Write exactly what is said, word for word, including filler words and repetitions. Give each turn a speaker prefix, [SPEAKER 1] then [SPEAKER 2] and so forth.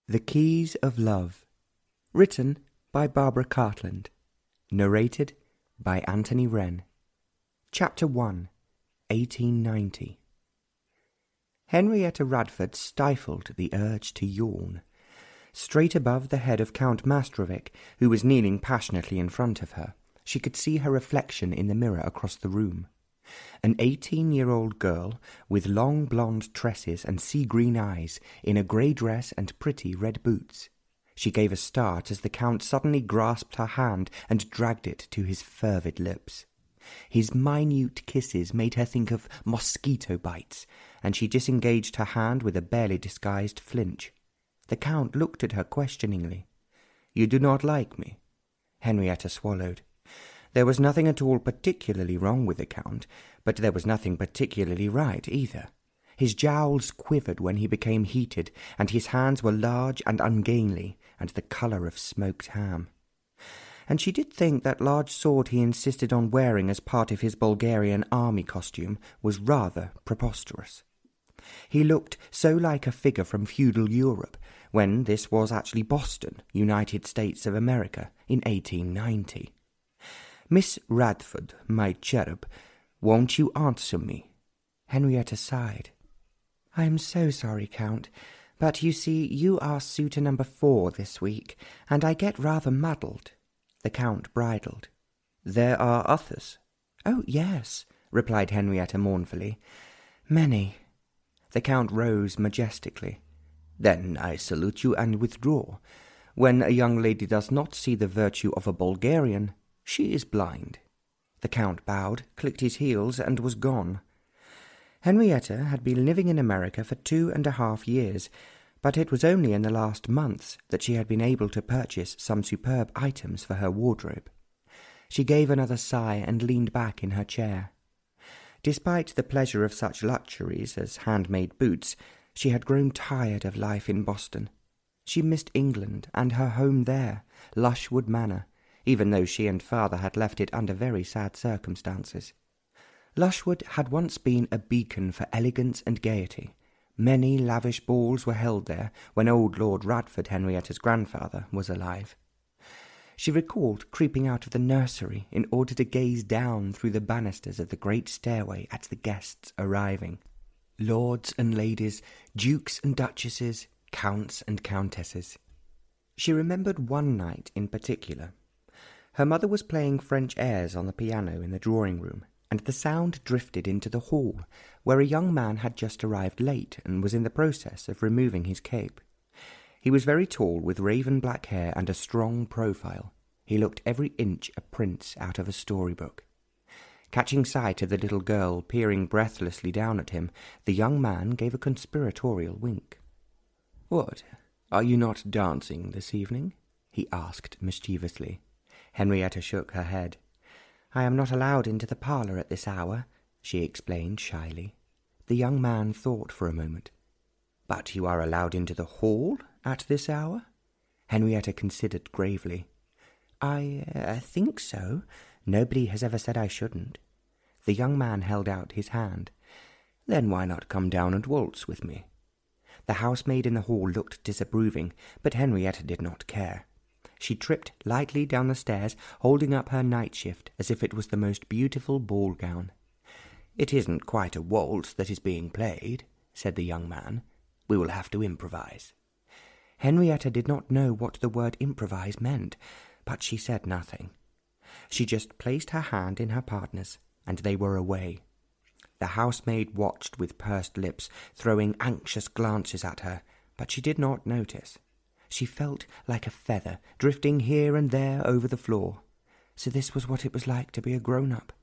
[SPEAKER 1] The Keys of Love, written by Barbara Cartland, narrated by Anthony Wren. Chapter one, eighteen ninety. Henrietta Radford stifled the urge to yawn. Straight above the head of Count Mastrovic, who was kneeling passionately in front of her, she could see her reflection in the mirror across the room. An eighteen-year-old girl with long blonde tresses and sea-green eyes, in a grey dress and pretty red boots. She gave a start as the Count suddenly grasped her hand and dragged it to his fervid lips. His minute kisses made her think of mosquito bites, and she disengaged her hand with a barely disguised flinch. The Count looked at her questioningly. "You do not like me?" Henrietta swallowed. There was nothing at all particularly wrong with the Count, but there was nothing particularly right either. His jowls quivered when he became heated, and his hands were large and ungainly, and the colour of smoked ham. And she did think that large sword he insisted on wearing as part of his Bulgarian army costume was rather preposterous. He looked so like a figure from feudal Europe, when this was actually Boston, United States of America, in eighteen ninety. "Miss Radford, my cherub, won't you answer me?" Henrietta sighed. "I am so sorry, Count, but you see you are suitor number four this week, and I get rather muddled." The Count bridled. "There are others." "Oh, yes," replied Henrietta mournfully. "Many." The Count rose majestically. "Then I salute you and withdraw. When a young lady does not see the virtue of a Bulgarian, she is blind." The Count bowed, clicked his heels, and was gone. Henrietta had been living in America for two and a half years, but it was only in the last months that she had been able to purchase some superb items for her wardrobe. She gave another sigh and leaned back in her chair. Despite the pleasure of such luxuries as handmade boots, she had grown tired of life in Boston. She missed England and her home there, Lushwood Manor, even though she and father had left it under very sad circumstances. Lushwood had once been a beacon for elegance and gaiety. Many lavish balls were held there when old Lord Radford, Henrietta's grandfather, was alive. She recalled creeping out of the nursery in order to gaze down through the banisters of the great stairway at the guests arriving. Lords and ladies, dukes and duchesses, counts and countesses. She remembered one night in particular. Her mother was playing French airs on the piano in the drawing-room, and the sound drifted into the hall, where a young man had just arrived late and was in the process of removing his cape. He was very tall, with raven-black hair and a strong profile. He looked every inch a prince out of a storybook. Catching sight of the little girl peering breathlessly down at him, the young man gave a conspiratorial wink. "What, are you not dancing this evening?" he asked mischievously. Henrietta shook her head. "I am not allowed into the parlour at this hour," she explained shyly. The young man thought for a moment. "But you are allowed into the hall at this hour?" Henrietta considered gravely. I, uh, I think so. Nobody has ever said I shouldn't." The young man held out his hand. "Then why not come down and waltz with me?" The housemaid in the hall looked disapproving, but Henrietta did not care. She tripped lightly down the stairs, holding up her night-shift as if it was the most beautiful ball gown. "It isn't quite a waltz that is being played," said the young man. "We will have to improvise." Henrietta did not know what the word improvise meant, but she said nothing. She just placed her hand in her partner's, and they were away. The housemaid watched with pursed lips, throwing anxious glances at her, but she did not notice. She felt like a feather, drifting here and there over the floor. So this was what it was like to be a grown-up.